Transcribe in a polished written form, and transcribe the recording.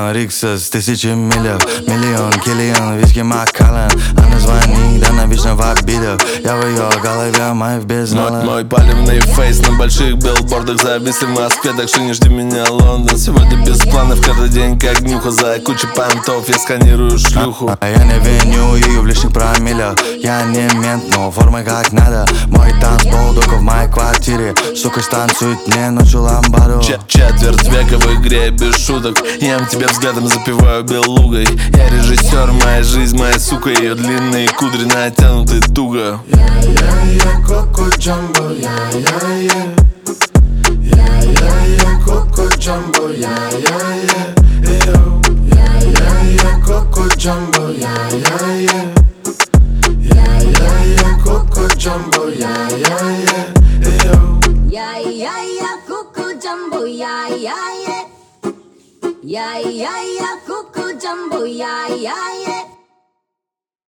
Океан Рикса с 1000 милях. Миллион, Киллиан, виски Маккаллен. Она звонит, она вечно в обидах. Я в ее голове, май в бездне. Мой палевный фейс на больших билбордах. Зависли в Москве, так что не жди меня, Лондон. Сегодня без планов, каждый день как днюха. За кучей понтов я сканирую шлюху. А я не виню ее в лишних промиллях. Я не мент, но формы как надо. Мой танцпол только в моей квартире. Сука станцует мне ночью ламбаду. Четверть века в игре без шуток. Ем тебя взглядом, запиваю белугой. Я режиссер, моя жизнь, моя сука. Ее длинные кудри натянуты туго. Коко Джамбо, Коко Джамбо, Coco Jumbo, Coco Jumbo, Coco Jumbo, Coco Jumbo,